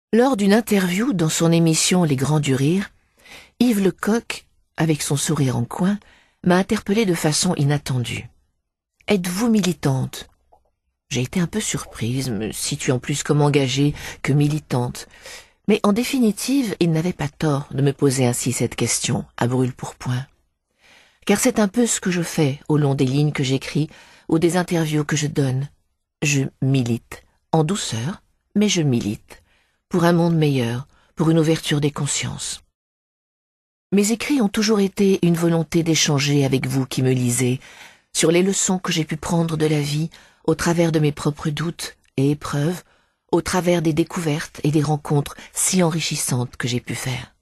Lors d'une interview dans son émission Les Grands du Rire, Yves Lecoq, avec son sourire en coin, m'a interpellée de façon inattendue. « Êtes-vous militante ?» J'ai été un peu surprise, me situant plus comme engagée que militante. Mais en définitive, il n'avait pas tort de me poser ainsi cette question, à brûle-pourpoint. Car c'est un peu ce que je fais au long des lignes que j'écris ou des interviews que je donne. Je milite, en douceur, mais je milite, pour un monde meilleur, pour une ouverture des consciences. Mes écrits ont toujours été une volonté d'échanger avec vous qui me lisez, sur les leçons que j'ai pu prendre de la vie, au travers de mes propres doutes et épreuves, au travers des découvertes et des rencontres si enrichissantes que j'ai pu faire.